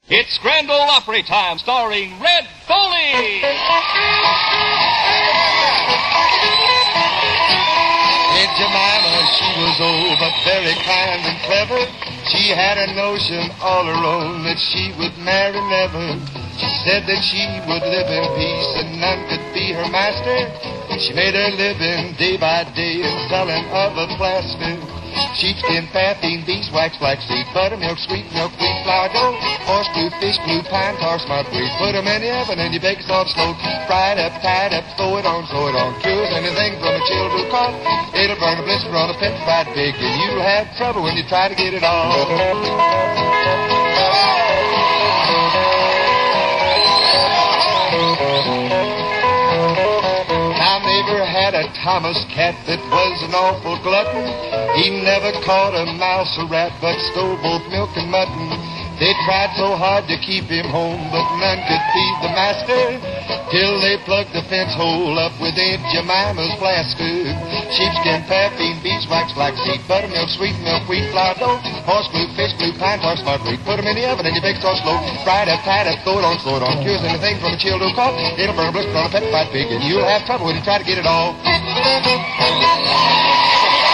It's Grand Ole Opry time, starring Red Foley. Aunt Jemima, she was old but very kind and clever. She had a notion all her own that she would marry never. She said that she would live in peace and none could be her master. She made her living day by day in selling other plaster. Sheepskin, faffing, beeswax, flaxseed, buttermilk, sweet milk, wheat flour dough, horse glue, fish glue, pine tar, smart breed. Put 'em in the oven and you bake it soft slow. Fry it up, tie it up, throw it on. Cures anything from a chilled cough. It'll burn a blister on a petrified pig, and you'll have trouble when you try to get it off. Had a Thomas cat that was an awful glutton. He never caught a mouse or rat, but stole both milk and mutton. They tried so hard to keep him home, but none could feed the master, till they plugged the fence hole up with Aunt Jemima's plaster. Sheepskin, faffing, beeswax, flaxseed, buttermilk, sweet milk, wheat flour dough, horse glue, fish glue, pine tar, smart breed. Put 'em in the oven and you bake it so slow. Fry it up, tie it up, throw it on. Cures anything from a chilled cough. It'll burn a blister on a petrified pig, and you'll have trouble when you try to get it all.